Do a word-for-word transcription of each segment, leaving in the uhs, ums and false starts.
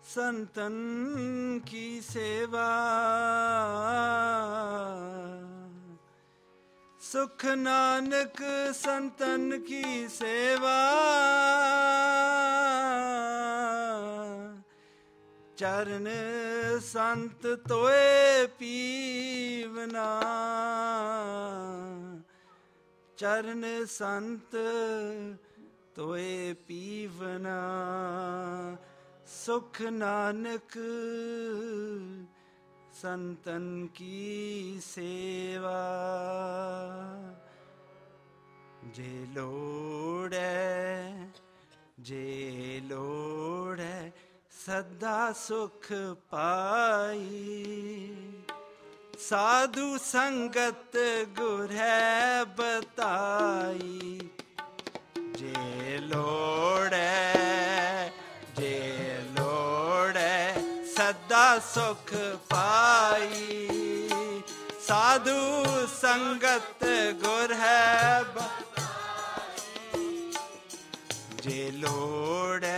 संतन की सेवा, सुख नानक संतन की सेवा, चरण संत तोए पीवना, चरण संत तोए पीवना, सुख नानक संतन की सेवा। जे लोड़े जे लोड़े सदा सुख पाई, साधु संगत गुर है बताई। जे लोड़े जे लोड़े सदा सुख पाई, साधु संगत गुर है बताई। जे लोड़े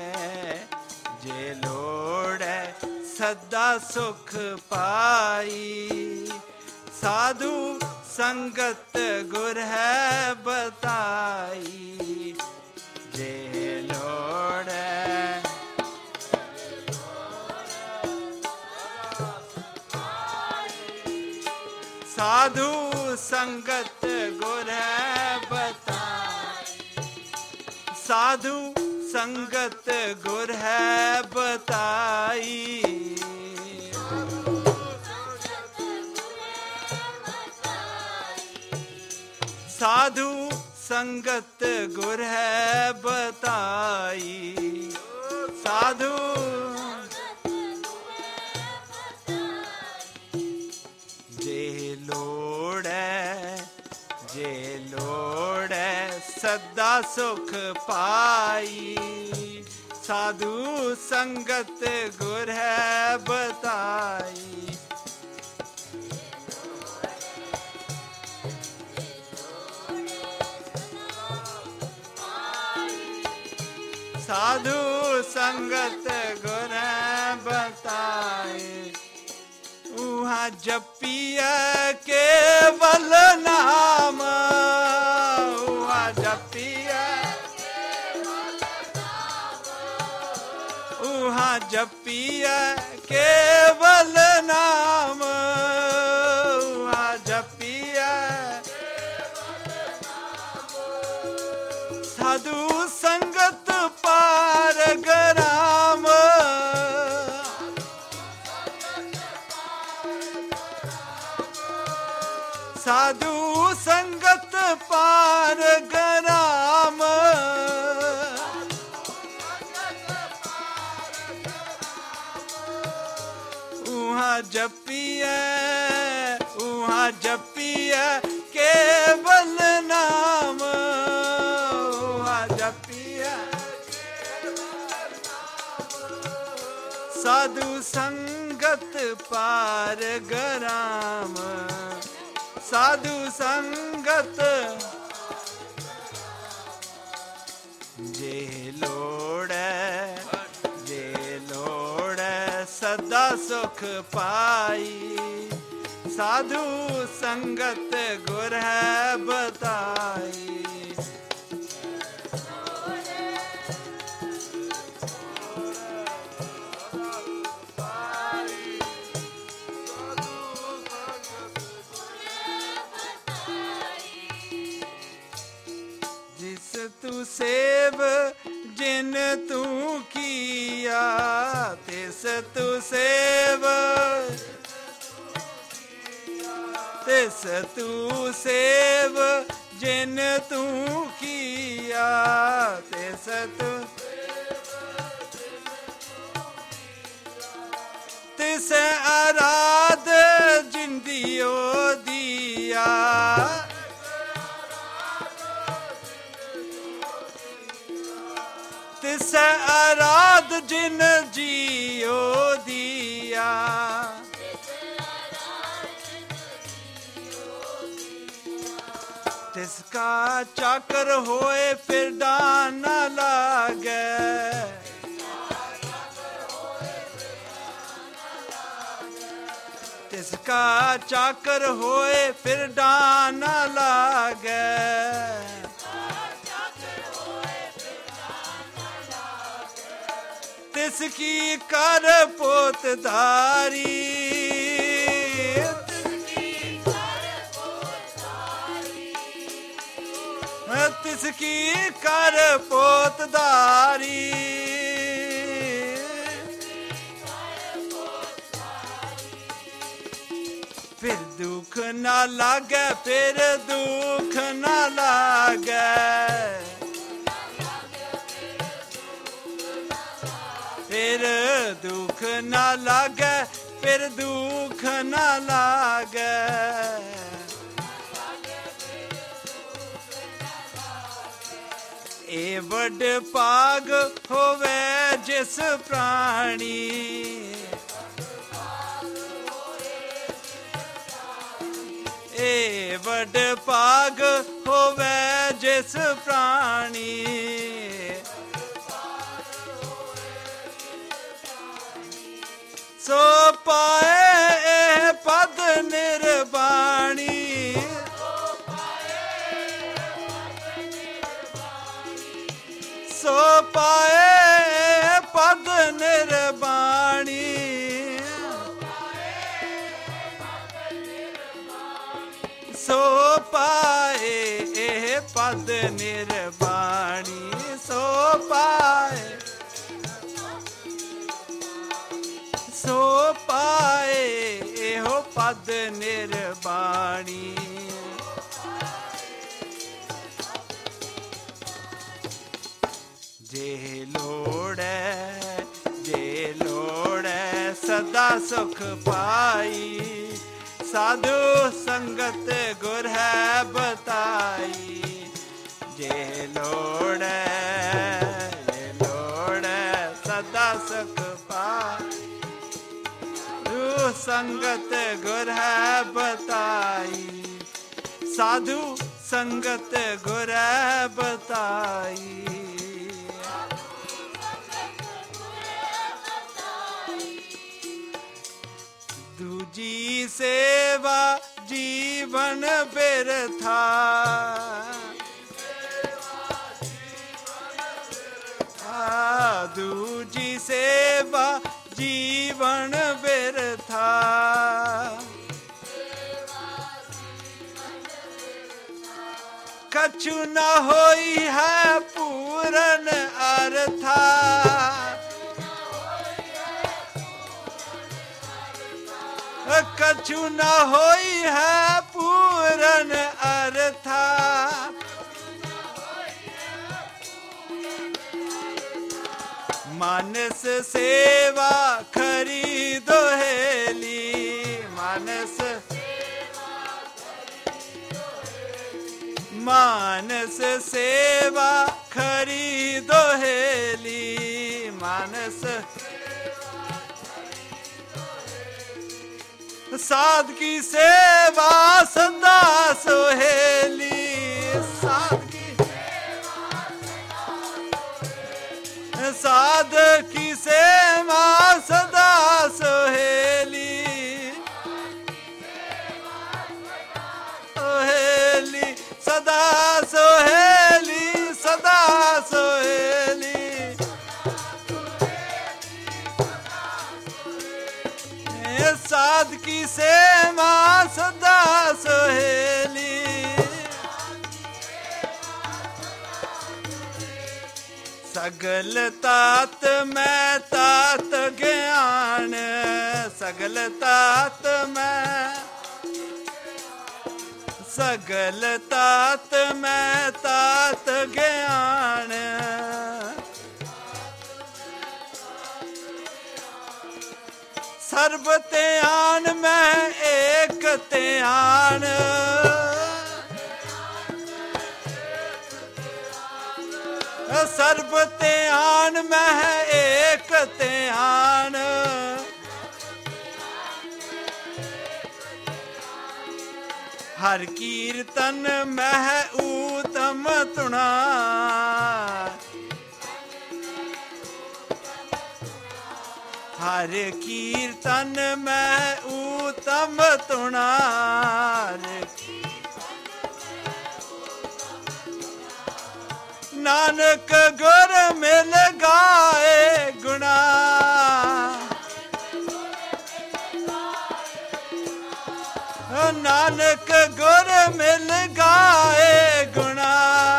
जे लोड़े सदा सुख पाई, साधु संगत गुर है बताई। जे लोड़े साधु संगत गुर है बताई, साधु संगत गुर है बताई। साधु संगत गुर है बताई, साधु जे लोड़े जे लोड़े सदा सुख पाई, साधु संगत गुर है बताई। साधु संगत गुर है बताई। उहाँ जपिया केवल नाम, उहाँ जपिया उहाँ जपिया केवल नाम, उहाँ जपिया साधु संगत पार गराम, साधु संगत पार गराम। उहाँ जपिया उहाँ जपिया केवल नाम, उहाँ जपिया साधु संगत पार गराम, साधु संगत। जे लोड़े जे लोड़े सदा सुख पाई, साधु संगत गुर है बताई। तू सेव जिन तू किया, तिस तू सेव तिस तू सेव जिन तू किया, तिस तू तिस आराध जिंदियो दिया, तिस आराध जिन जियो दिया। तिसका चाकर होए फिर दान न लागे, जिसका चाकर होए फिर डाना लागे, तिसकी कर पोतदारी, तिसकी कर पोतदारी। फिर दुख ना लागे, फिर दुख ना लागे, फिर दुख ना लागे, फिर दुख ना लागे। ए बड़ पाग होवे जिस प्राणी, ए बड़ पाग होवे जिस प्राणी, सो पाए ए पद निर्वाणी, सो पाए पद निर्वाणी। सो पाए ए पद निर्वाणी, सो पाए, सो पाए एहो पद निर्वाणी। जे लोड़े, जे लोड़े सदा सुख पाई, साधु संगत गुर है बताई। जे लोड़े, जे लोड़े सदा सुख पाई, साधु संगत गुर है बताई, साधु संगत गुर है बताई। दूजी सेवा जीवन बिरथा, दूजी सेवा जीवन बिरथा। कछु न होई है पूरन अर्था, कछु न होई है पूरन अर्था। मानस सेवा खरी दोहेली, मानस, मानस सेवा खरी दोहेली, मानस साध की सेवा सदा सोहेली, साध की, साध की सेवा सदा सोहेली, सोहेली सदा सोहेली, सदा सोहेली। साध की सेवा सदा सोहेली, सगल तात में तात ज्ञान, सगल तात में, सगल तात में तात ज्ञान। सर्ब त्यान में एक त्यान, सर्ब त्यान में एक त्यान। हर कीर्तन में उत्तम तुणा, हर कीर्तन में उत्तम तुना, नानक गुर मिल गाए गुना, नानक गुर मिल गाए गुना,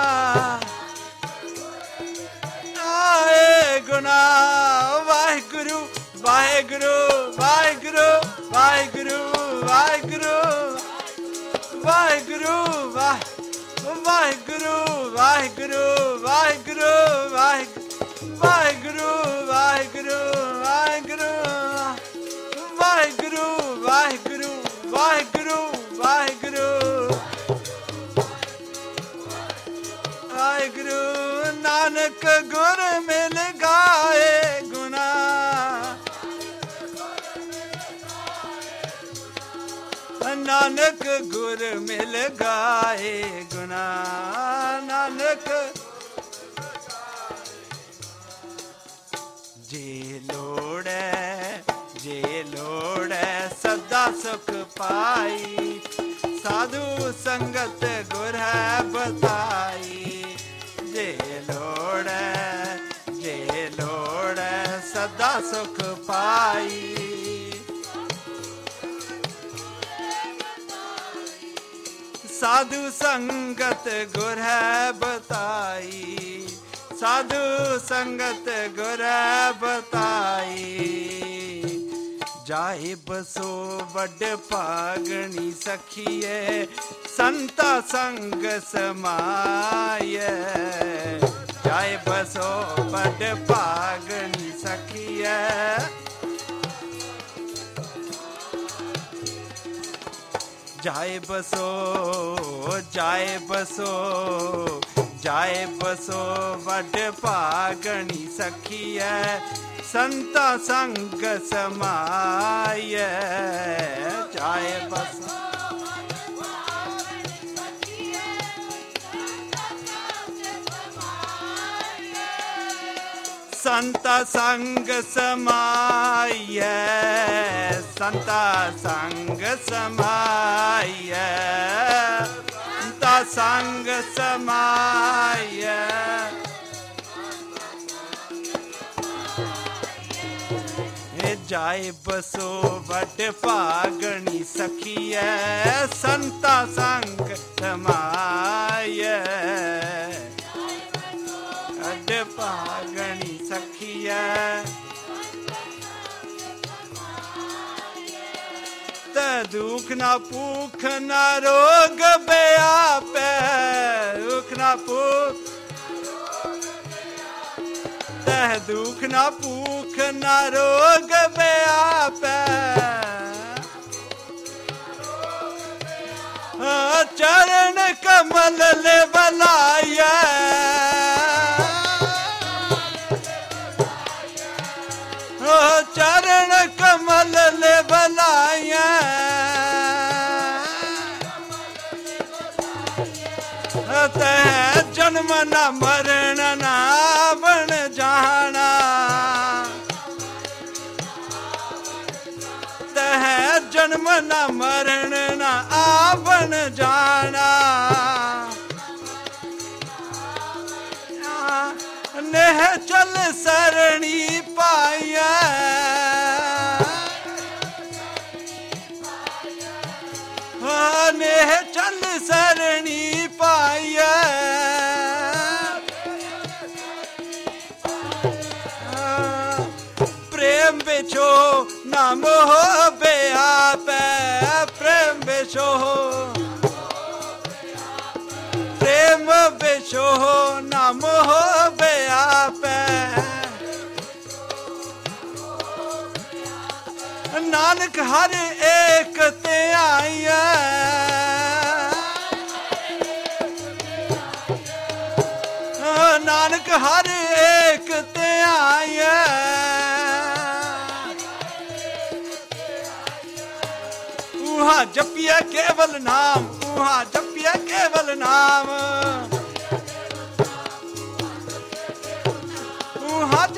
आए गुना। वाहिगुरु वाहिगुरु वाहिगुरु वाहिगुरु वाहिगुरु वाहिगुरु वाहिगुरु वाहिगुरु वाहिगुरु वाहिगुरु वाहिगुरु वाहिगुरु वाहिगुरु वाहिगुरु वाहिगुरु वाहिगुरु वाहिगुरु। नानक गुर मिल गाए गुना, नानक गुर मिल गाए गुना, नानक जे लोड़े जे लोड़े सदा सुख पाई, साधु संगत गुर है बताई। जे लोड़े जे लोड़े सदा सुख पाई, साधु संगत गुर है बताई, साधु संगत गुर है बताई। जाए बसो वड पागणी सखिए, संता संग समाये। जाए बसो वड पागणी सखिए, जाए बसो जाए बसो जाए बसो वड पागणी सखिए, संता संग समाये। जाए बसो संता संग समाये, संता संग समाये, संता संग समाये। जाए बसो वड पागणी सखिए, संता संग समाये। वड पागणी सखिए, ते दुख ना भूख ना रोग व्यापे, दुख ना भूख ते दुख ना भूख ना रोग व्यापे। चरण कमल ले बलाये, चरण कमल ले बलाये। ते जन्म न मरण ना बन जाना, ते जन्म न मरण ना आवन जाना। नेह चल सरणी पाया, नेह चल सरणी पाया। प्रेम बिछो नाम हो बेआपे, प्रेम बिछो प्रेम बिछो नाम हो बेआपे। नानक हर एक ते आइया, नानक हर एक ते आइया। उहाँ जपिया केवल नाम, उहाँ जपिया केवल नाम, उहाँ